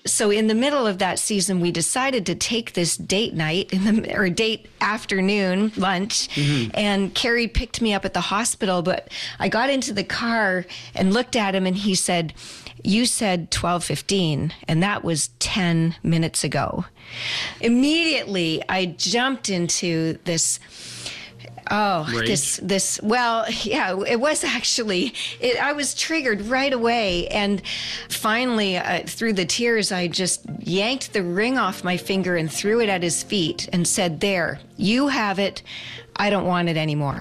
So in the middle of that season, we decided to take this date night or date afternoon lunch. And Carrie picked me up at the hospital, but I got into the car and looked at him and he said, "You said 12:15, and that was 10 minutes ago." Immediately, I jumped into this. Rage. Well, yeah, it was actually, I was triggered right away. And finally, through the tears, I just yanked the ring off my finger and threw it at his feet and said, "There, you have it. I don't want it anymore."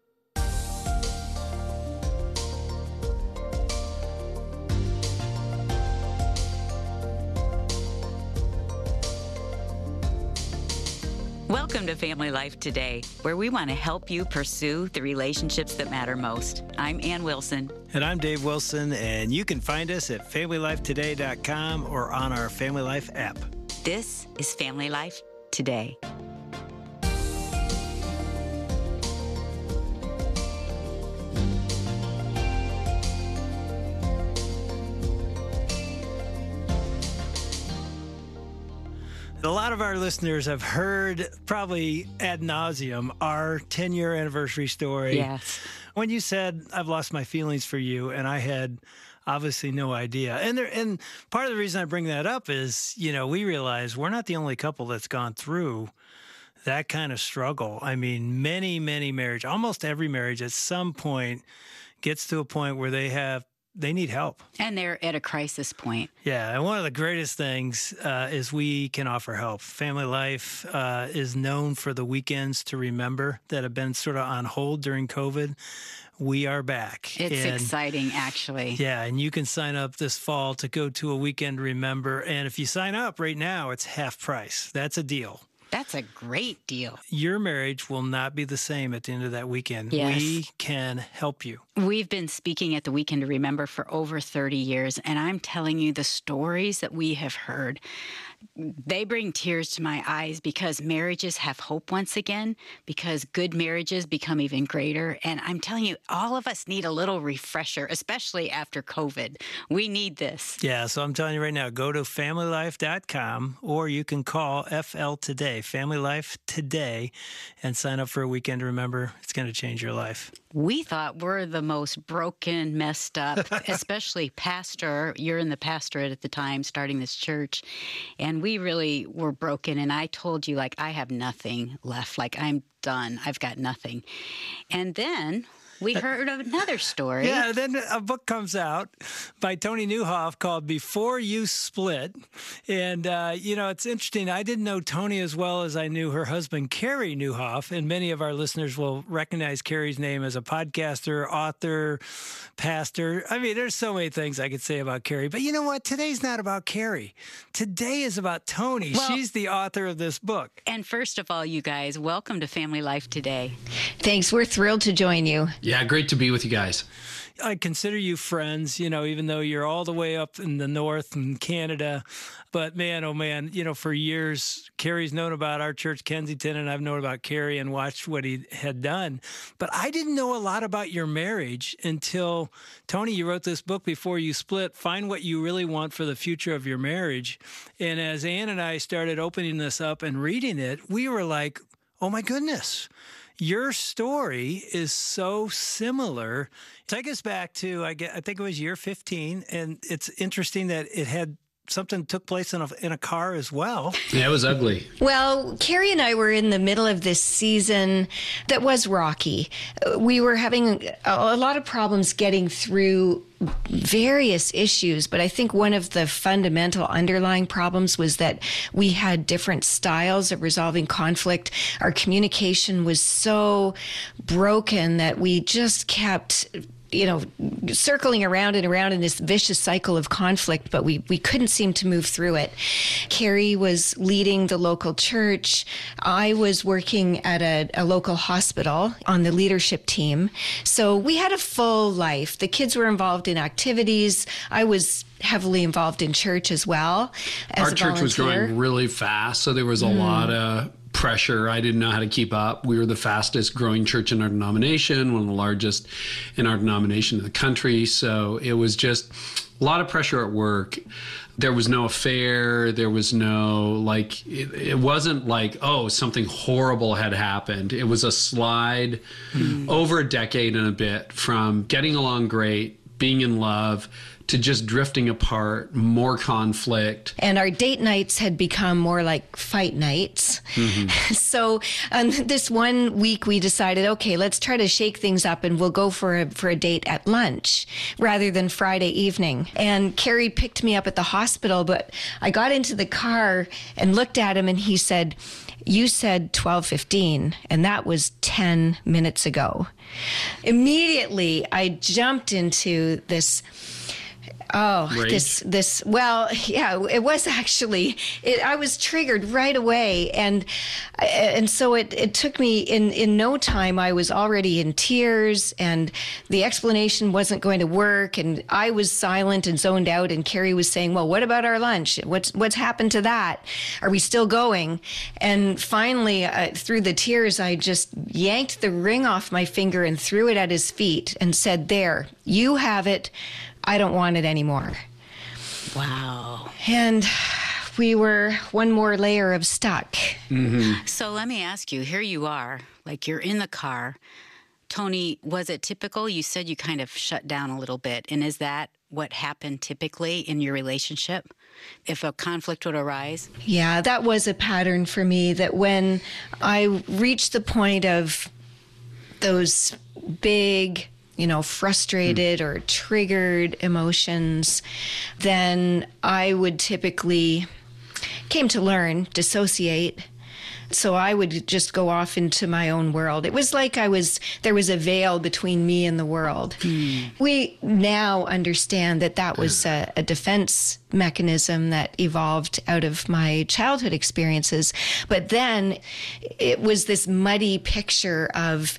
Welcome to Family Life Today, where we want to help you pursue the relationships that matter most. I'm Ann Wilson. And I'm Dave Wilson, and you can find us at FamilyLifeToday.com or on our Family Life app. This is Family Life Today. A lot of our listeners have heard, probably ad nauseum, our 10-year anniversary story. Yes. When you said, "I've lost my feelings for you," and I had obviously no idea. And part of the reason I bring that up is, we realize we're not the only couple that's gone through that kind of struggle. I mean, many, many marriages, almost every marriage at some point gets to a point where they need help. And they're at a crisis point. Yeah, and one of the greatest things is we can offer help. Family Life is known for the weekends to remember that have been sort of on hold during COVID. We are back. It's exciting, actually. Yeah, and you can sign up this fall to go to a weekend remember. And if you sign up right now, it's half price. That's a deal. That's a great deal. Your marriage will not be the same at the end of that weekend. Yes. We can help you. We've been speaking at the Weekend to Remember for over 30 years, and I'm telling you the stories that we have heard. They bring tears to my eyes because marriages have hope once again, because good marriages become even greater. And I'm telling you, all of us need a little refresher, especially after COVID. We need this. Yeah, so I'm telling you right now, go to FamilyLife.com or you can call FL Today, Family Life Today, and sign up for a weekend to remember. It's going to change your life. We thought we're the most broken, messed up, especially pastor. You're in the pastorate at the time, starting this church. And we really were broken. And I told you, I have nothing left. I'm done. I've got nothing. And then we heard of another story. Yeah, then a book comes out by Tony Newhoff called Before You Split. And, it's interesting. I didn't know Tony as well as I knew her husband, Carrie Newhoff. And many of our listeners will recognize Carrie's name as a podcaster, author, pastor. I mean, there's so many things I could say about Carrie. But you know what? Today's not about Carrie. Today is about Tony. Well, she's the author of this book. And first of all, you guys, welcome to Family Life Today. Thanks. We're thrilled to join you. Yeah, great to be with you guys. I consider you friends, even though you're all the way up in the north in Canada. But man, oh man, for years, Carrie's known about our church, Kensington, and I've known about Carrie and watched what he had done. But I didn't know a lot about your marriage until, Tony, you wrote this book, Before You Split, Find What You Really Want for the Future of Your Marriage. And as Ann and I started opening this up and reading it, we were like, oh my goodness. Your story is so similar. Take us back to, I think it was year 15, and it's interesting that it had something took place in a car as well. Yeah, it was ugly. Well, Carrie and I were in the middle of this season that was rocky. We were having a lot of problems getting through various issues, but I think one of the fundamental underlying problems was that we had different styles of resolving conflict. Our communication was so broken that we just kept circling around and around in this vicious cycle of conflict, but we couldn't seem to move through it. Carrie was leading the local church. I was working at a local hospital on the leadership team. So we had a full life. The kids were involved in activities. I was heavily involved in church as well as Our church was growing really fast, so there was a lot of pressure. I didn't know how to keep up. We were the fastest growing church in our denomination, one of the largest in our denomination in the country. So it was just a lot of pressure at work. There was no affair. There was no, it wasn't like, oh, something horrible had happened. It was a slide over a decade and a bit from getting along great, being in love, to just drifting apart, more conflict. And our date nights had become more like fight nights. So this one week we decided, okay, let's try to shake things up and we'll go for a date at lunch rather than Friday evening. And Carrie picked me up at the hospital, but I got into the car and looked at him and he said, "You said 12:15, and that was 10 minutes ago." Immediately, I jumped into this. Well, yeah, it was actually, I was triggered right away. And so it took me in no time. I was already in tears and the explanation wasn't going to work. And I was silent and zoned out. And Carrie was saying, well, what about our lunch? What's happened to that? Are we still going? And finally, through the tears, I just yanked the ring off my finger and threw it at his feet and said, "There, you have it. I don't want it anymore." Wow. And we were one more layer of stuck. So let me ask you, here you are, like you're in the car. Tony, was it typical? You said you kind of shut down a little bit. And is that what happened typically in your relationship? If a conflict would arise? Yeah, that was a pattern for me, that when I reached the point of those big, frustrated or triggered emotions, then I would typically, came to learn, dissociate. So I would just go off into my own world. It was like there was a veil between me and the world. We now understand that was a defense mechanism that evolved out of my childhood experiences. But then it was this muddy picture of,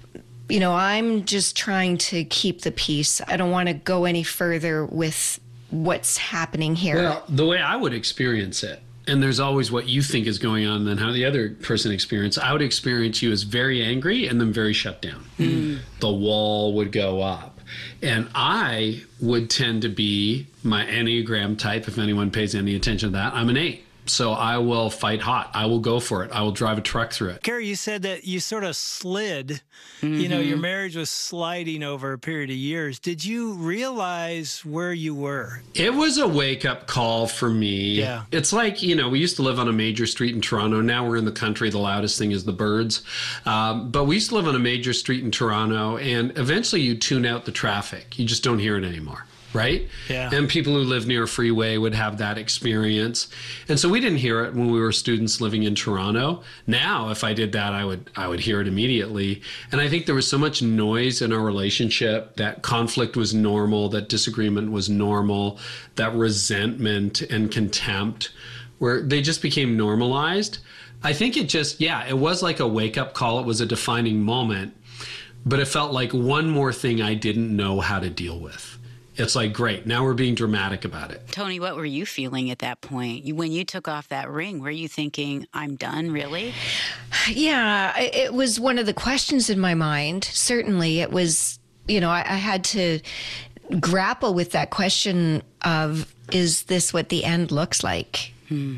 I'm just trying to keep the peace. I don't want to go any further with what's happening here. Well, the way I would experience it, and there's always what you think is going on and then how the other person experiences. I would experience you as very angry and then very shut down. The wall would go up. And I would tend to be my Enneagram type, if anyone pays any attention to that. I'm an 8. So I will fight hot. I will go for it. I will drive a truck through it. Carrie, you said that you sort of slid. Your marriage was sliding over a period of years. Did you realize where you were? It was a wake-up call for me. Yeah. It's like, we used to live on a major street in Toronto. Now we're in the country. The loudest thing is the birds. But we used to live on a major street in Toronto, and eventually you tune out the traffic. You just don't hear it anymore. Right? Yeah. And people who live near a freeway would have that experience. And so we didn't hear it when we were students living in Toronto. Now, if I did that, I would hear it immediately. And I think there was so much noise in our relationship that conflict was normal, that disagreement was normal, that resentment and contempt, where they just became normalized. I think it was like a wake-up call. It was a defining moment, but it felt like one more thing I didn't know how to deal with. It's like, great, now we're being dramatic about it. Tony, what were you feeling at that point? When you took off that ring, were you thinking, I'm done, really? Yeah, it was one of the questions in my mind. Certainly, it was, I had to grapple with that question of, is this what the end looks like?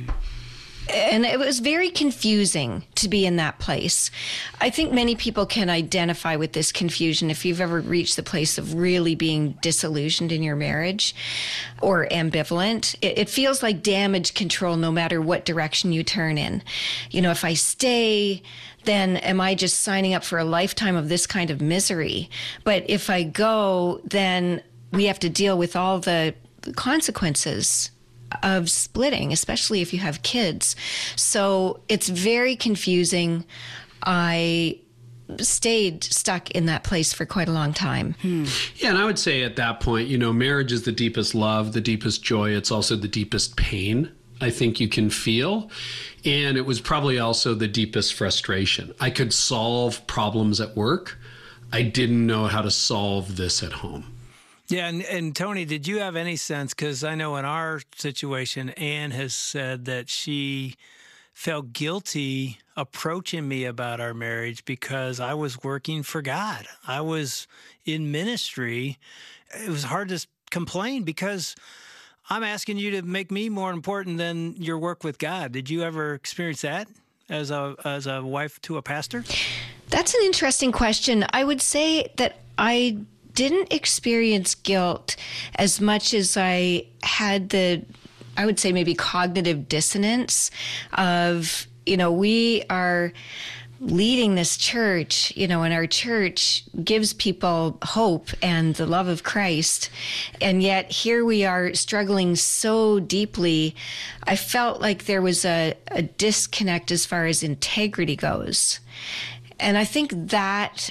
And it was very confusing to be in that place. I think many people can identify with this confusion if you've ever reached the place of really being disillusioned in your marriage or ambivalent. It feels like damage control no matter what direction you turn in. If I stay, then am I just signing up for a lifetime of this kind of misery? But if I go, then we have to deal with all the consequences of splitting, especially if you have kids. So it's very confusing. I stayed stuck in that place for quite a long time. Yeah, and I would say at that point, marriage is the deepest love, the deepest joy. It's also the deepest pain I think you can feel. And it was probably also the deepest frustration. I could solve problems at work. I didn't know how to solve this at home. Yeah, and Tony, did you have any sense, because I know in our situation, Anne has said that she felt guilty approaching me about our marriage because I was working for God. I was in ministry. It was hard to complain because I'm asking you to make me more important than your work with God. Did you ever experience that as a wife to a pastor? That's an interesting question. I would say that I didn't experience guilt as much as I had I would say maybe cognitive dissonance of, we are leading this church, and our church gives people hope and the love of Christ. And yet here we are struggling so deeply. I felt like there was a disconnect as far as integrity goes. And I think that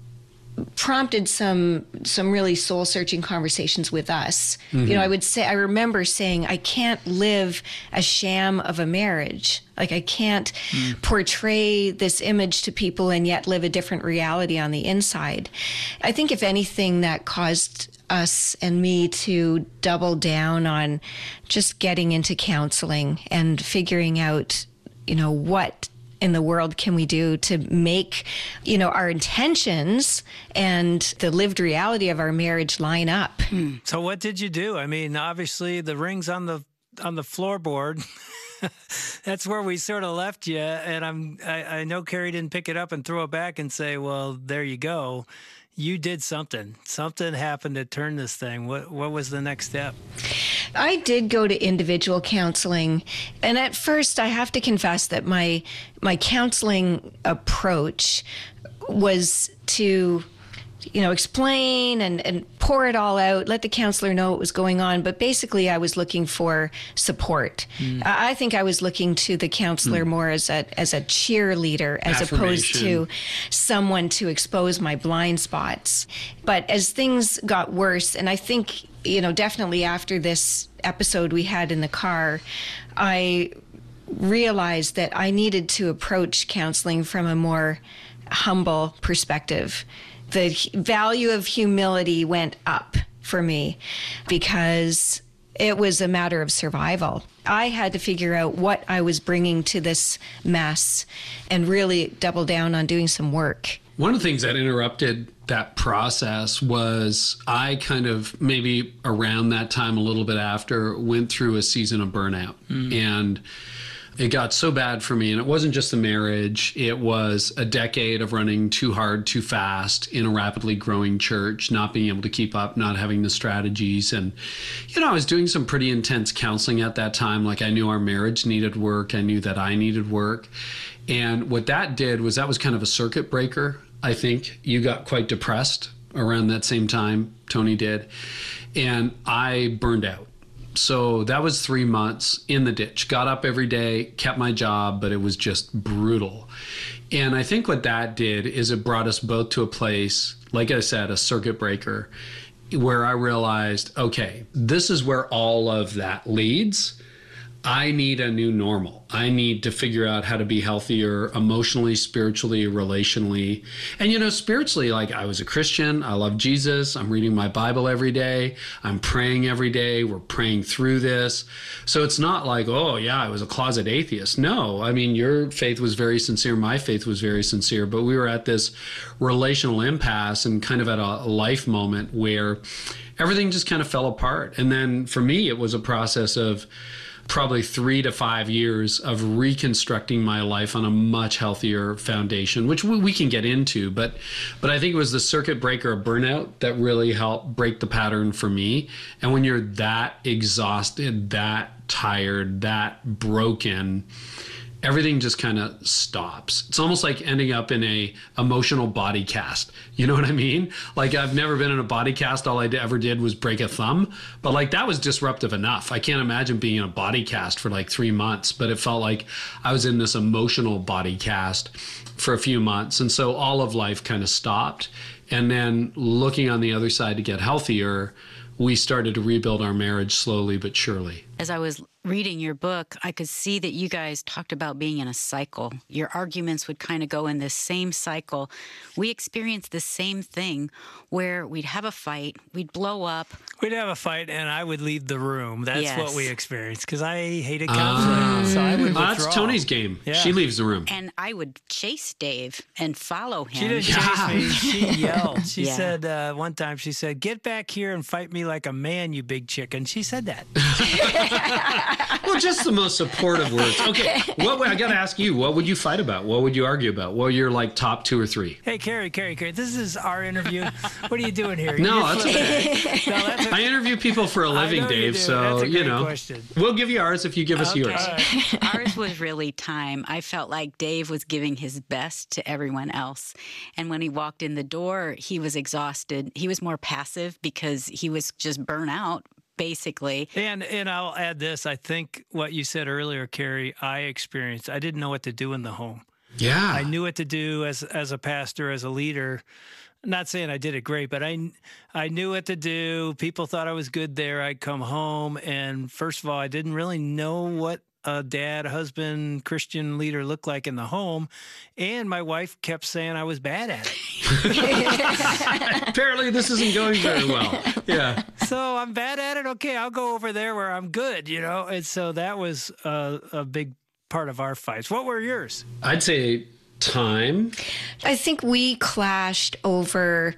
prompted some really soul-searching conversations with us. Mm-hmm. I remember saying, I can't live a sham of a marriage. Like, I can't portray this image to people and yet live a different reality on the inside. I think if anything, that caused us and me to double down on just getting into counseling and figuring out, what in the world can we do to make, our intentions and the lived reality of our marriage line up? So what did you do? I mean, obviously the ring's on the floorboard. That's where we sort of left you. And I know Carrie didn't pick it up and throw it back and say, well, there you go. You did something. Something happened to turn this thing. What was the next step? I did go to individual counseling. And at first, I have to confess that my counseling approach was to, explain and pour it all out, let the counselor know what was going on. But basically, I was looking for support. I think I was looking to the counselor more as a cheerleader, as opposed to someone to expose my blind spots. But as things got worse, and I think, definitely after this episode we had in the car, I realized that I needed to approach counseling from a more humble perspective. The value of humility went up for me because it was a matter of survival. I had to figure out what I was bringing to this mess and really double down on doing some work. One of the things that interrupted that process was I kind of, maybe around that time, a little bit after, went through a season of burnout. And it got so bad for me. And it wasn't just the marriage. It was a decade of running too hard, too fast in a rapidly growing church, not being able to keep up, not having the strategies. And, I was doing some pretty intense counseling at that time. Like, I knew our marriage needed work. I knew that I needed work. And what that did was that was kind of a circuit breaker. I think you got quite depressed around that same time, Tony did. And I burned out. So that was 3 months in the ditch. Got up every day, kept my job, but it was just brutal. And I think what that did is it brought us both to a place, like I said, a circuit breaker, where I realized, okay, this is where all of that leads. I need a new normal. I need to figure out how to be healthier emotionally, spiritually, relationally. And, spiritually, like, I was a Christian. I love Jesus. I'm reading my Bible every day. I'm praying every day. We're praying through this. So it's not like, oh, yeah, I was a closet atheist. No, I mean, your faith was very sincere. My faith was very sincere. But we were at this relational impasse and kind of at a life moment where everything just kind of fell apart. And then for me, it was a process of probably 3 to 5 years of reconstructing my life on a much healthier foundation, which we can get into. But I think it was the circuit breaker of burnout that really helped break the pattern for me. And when you're that exhausted, that tired, that broken, everything just kind of stops. It's almost like ending up in a emotional body cast. You know what I mean? Like, I've never been in a body cast. All I ever did was break a thumb. But like, that was disruptive enough. I can't imagine being in a body cast for like 3 months, but it felt like I was in this emotional body cast for a few months. And so all of life kind of stopped. And then looking on the other side to get healthier, we started to rebuild our marriage slowly but surely. As I was reading your book, I could see that you guys talked about being in a cycle. Your arguments would kind of go in this same cycle. We experienced the same thing where we'd have a fight, we'd blow up. We'd have a fight, and I would leave the room. That's Yes. what we experienced, because I hated conflict, so I would withdraw. That's Tony's game. Yeah. She leaves the room. And I would chase Dave and follow him. She didn't chase me. She yelled. She Yeah. said, one time, she said, "Get back here and fight me like a man, you big chicken." She said that. Well, just the most supportive words. Okay, I got to ask you, what would you fight about? What would you argue about? What are your like top 2 or 3? Hey, Carrie, this is our interview. What are you doing here? No, You're that's flipping. okay. No, that's I interview people for a living, know you Dave. do. So That's a great know, question. we'll give you ours if you give us Okay. yours. All right. Ours was really time. I felt like Dave was giving his best to everyone else. And when he walked in the door, he was exhausted. He was more passive because he was just burnt out, basically. And I'll add this. I think what you said earlier, Carrie, I experienced. I didn't know what to do in the home. Yeah. I knew what to do as a pastor, as a leader. Not saying I did it great, but I knew what to do. People thought I was good there. I'd come home, and first of all, I didn't really know what a dad, husband, Christian leader looked like in the home, and my wife kept saying I was bad at it. Apparently, this isn't going very well. Yeah. So I'm bad at it. Okay, I'll go over there where I'm good, And so that was a big part of our fights. What were yours? I'd say time. I think we clashed over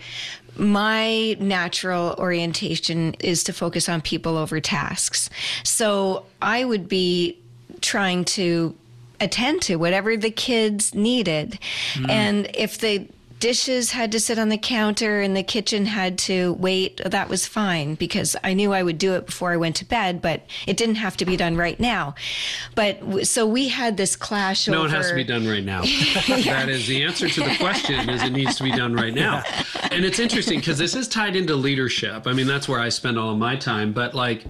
my natural orientation is to focus on people over tasks. So I would be trying to attend to whatever the kids needed. And if the dishes had to sit on the counter and the kitchen had to wait, that was fine because I knew I would do it before I went to bed, but it didn't have to be done right now. But so we had this clash No, over... it has to be done right now. That is the answer to the question, is it needs to be done right now. And it's interesting because this is tied into leadership. I mean, that's where I spend all of my time. But like,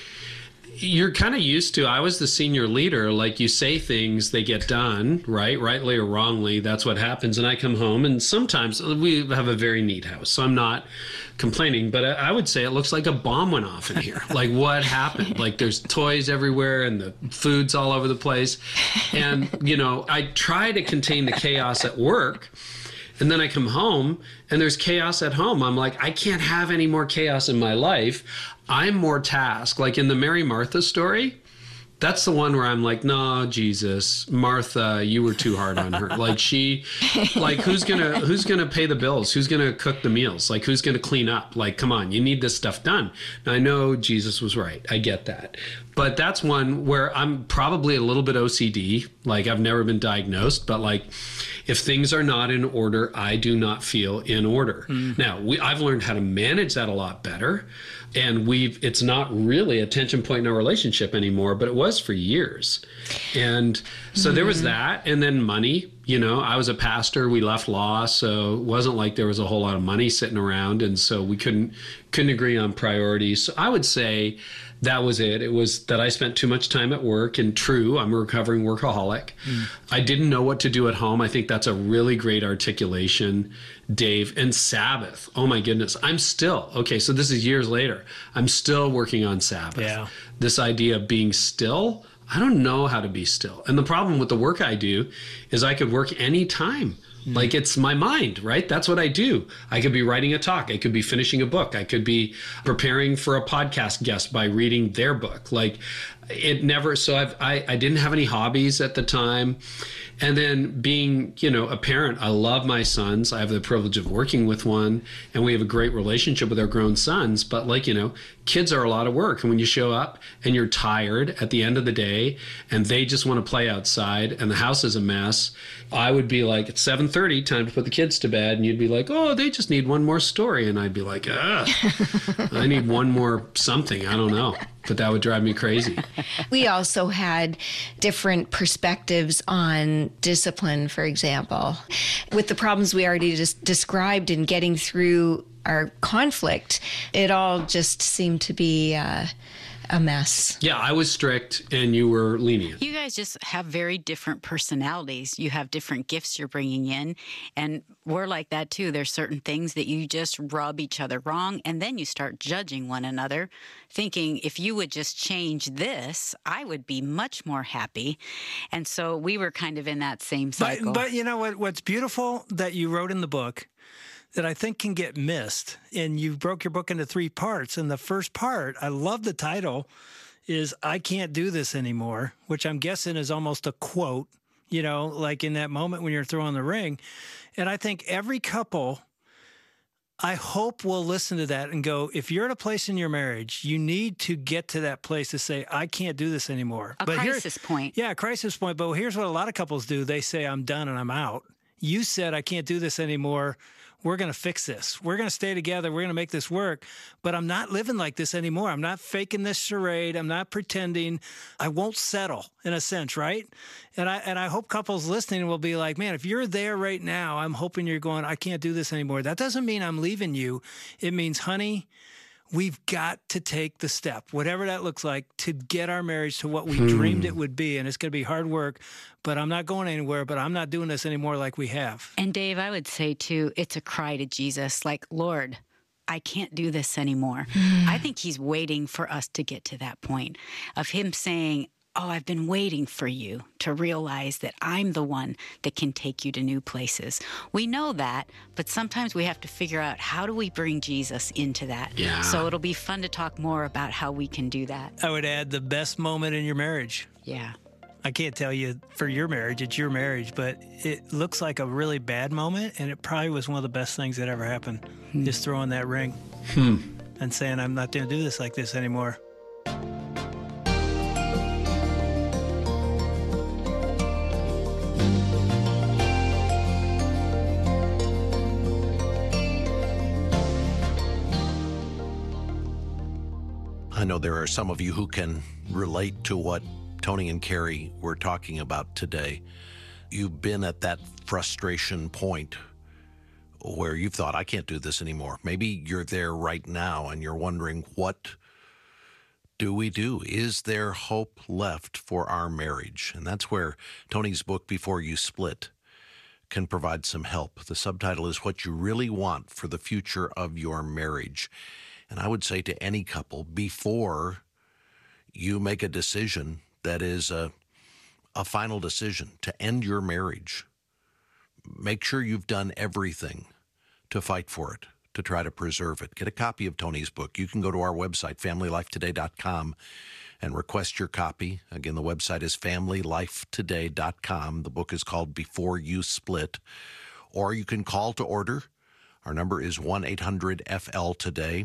you're kind of used to, I was the senior leader, like you say things, they get done, right? Rightly or wrongly, that's what happens. And I come home and sometimes we have a very neat house, so I'm not complaining, but I would say it looks like a bomb went off in here. Like what happened? Like there's toys everywhere and the food's all over the place. And, I try to contain the chaos at work. And then I come home and there's chaos at home. I'm like, I can't have any more chaos in my life. I'm more tasked. Like in the Mary Martha story, that's the one where I'm like, no, Jesus, Martha, you were too hard on her. Like who's gonna pay the bills? Who's gonna cook the meals? Like who's gonna clean up? Like, come on, you need this stuff done. Now I know Jesus was right. I get that. But that's one where I'm probably a little bit OCD. Like I've never been diagnosed, but like if things are not in order, I do not feel in order. Now I've learned how to manage that a lot better. And it's not really a tension point in our relationship anymore, but it was for years. And so there was that. And then money, I was a pastor, we left law. So it wasn't like there was a whole lot of money sitting around. And so we couldn't agree on priorities. So I would say that was it. It was that I spent too much time at work, and true, I'm a recovering workaholic. I didn't know what to do at home. I think that's a really great articulation, Dave. And Sabbath. Oh my goodness. So this is years later. I'm still working on Sabbath. Yeah. This idea of being still, I don't know how to be still. And the problem with the work I do is I could work any time. Like it's my mind, right? That's what I do. I could be writing a talk. I could be finishing a book. I could be preparing for a podcast guest by reading their book. Like it never, so I didn't have any hobbies at the time. And then being, a parent, I love my sons. I have the privilege of working with one, and we have a great relationship with our grown sons. But kids are a lot of work. And when you show up and you're tired at the end of the day and they just want to play outside and the house is a mess, I would be like, it's 7:30, time to put the kids to bed. And you'd be like, oh, they just need one more story. And I'd be like, I need one more something. I don't know. But that would drive me crazy. We also had different perspectives on discipline, for example. With the problems we already just described in getting through our conflict, it all just seemed to be a mess. Yeah, I was strict and you were lenient. You guys just have very different personalities. You have different gifts you're bringing in. And we're like that too. There's certain things that you just rub each other wrong. And then you start judging one another, thinking if you would just change this, I would be much more happy. And so we were kind of in that same cycle. But you know what's beautiful that you wrote in the book that I think can get missed, and you broke your book into 3 parts. And the first part, I love the title, is I Can't Do This Anymore, which I'm guessing is almost a quote, you know, like in that moment when you're throwing the ring. And I think every couple, I hope, will listen to that and go, if you're at a place in your marriage, you need to get to that place to say, I can't do this anymore. A crisis point. Yeah, a crisis point. But here's what a lot of couples do. They say, I'm done and I'm out. You said, I can't do this anymore. We're going to fix this. We're going to stay together. We're going to make this work. But I'm not living like this anymore. I'm not faking this charade. I'm not pretending. I won't settle, in a sense, right? And I hope couples listening will be like, man, if you're there right now, I'm hoping you're going, I can't do this anymore. That doesn't mean I'm leaving you. It means, honey, we've got to take the step, whatever that looks like, to get our marriage to what we dreamed it would be. And it's going to be hard work, but I'm not going anywhere, but I'm not doing this anymore like we have. And Dave, I would say too, it's a cry to Jesus, like, Lord, I can't do this anymore. I think he's waiting for us to get to that point of him saying, oh, I've been waiting for you to realize that I'm the one that can take you to new places. We know that, but sometimes we have to figure out, how do we bring Jesus into that? Yeah. So it'll be fun to talk more about how we can do that. I would add the best moment in your marriage. Yeah. I can't tell you for your marriage, it's your marriage, but it looks like a really bad moment, and it probably was one of the best things that ever happened. Just throwing that ring and saying, I'm not going to do this like this anymore. I know there are some of you who can relate to what Tony and Carrie were talking about today. You've been at that frustration point where you've thought, I can't do this anymore. Maybe you're there right now and you're wondering, what do we do? Is there hope left for our marriage? And that's where Tony's book, Before You Split, can provide some help. The subtitle is What You Really Want for the Future of Your Marriage. And I would say to any couple, before you make a decision that is a final decision to end your marriage, make sure you've done everything to fight for it, to try to preserve it. Get a copy of Tony's book. You can go to our website, familylifetoday.com, and request your copy. Again, the website is familylifetoday.com. The book is called Before You Split. Or you can call to order. Our number is 1-800-FL-TODAY,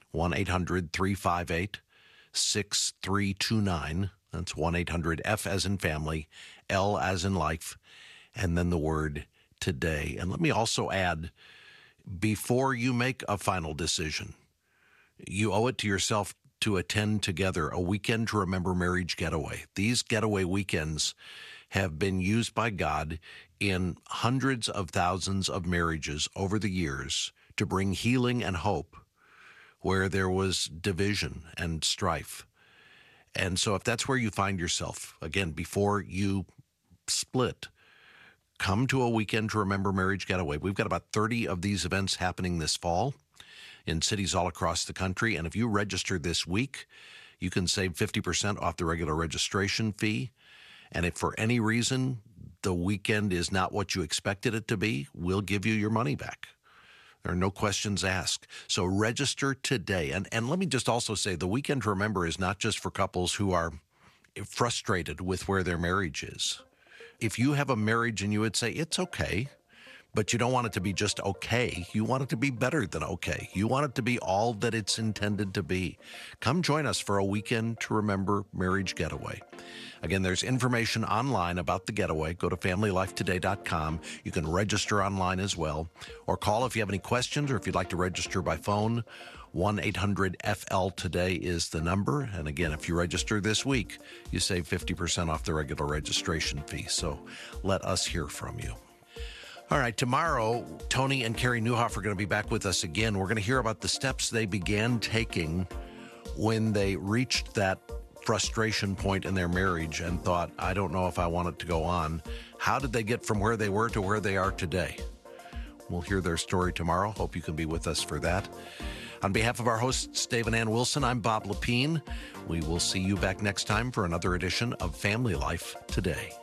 1-800-358-6329. That's 1-800-F as in family, L as in life, and then the word today. And let me also add, before you make a final decision, you owe it to yourself to attend together a Weekend to Remember Marriage getaway. These getaway weekends have been used by God in hundreds of thousands of marriages over the years to bring healing and hope where there was division and strife. And so if that's where you find yourself, again, before you split, come to a Weekend to Remember Marriage getaway. We've got about 30 of these events happening this fall in cities all across the country. And if you register this week, you can save 50% off the regular registration fee. And if for any reason the weekend is not what you expected it to be, we'll give you your money back. There are no questions asked. So register today. And let me just also say, the Weekend to Remember is not just for couples who are frustrated with where their marriage is. If you have a marriage and you would say, it's okay, but you don't want it to be just okay. You want it to be better than okay. You want it to be all that it's intended to be. Come join us for a Weekend to Remember Marriage getaway. Again, there's information online about the getaway. Go to familylifetoday.com. You can register online as well. Or call if you have any questions or if you'd like to register by phone. 1-800-FL-TODAY is the number. And again, if you register this week, you save 50% off the regular registration fee. So let us hear from you. All right, tomorrow, Tony and Carrie Nieuwhof are going to be back with us again. We're going to hear about the steps they began taking when they reached that frustration point in their marriage and thought, I don't know if I want it to go on, how did they get from where they were to where they are today? We'll hear their story tomorrow. Hope you can be with us for that. On behalf of our hosts, Dave and Ann Wilson, I'm Bob Lepine. We will see you back next time for another edition of Family Life Today.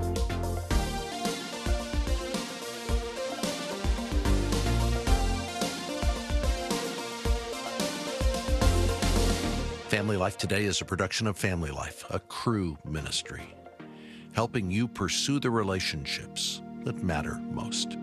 Family Life Today is a production of Family Life, a Cru ministry, helping you pursue the relationships that matter most.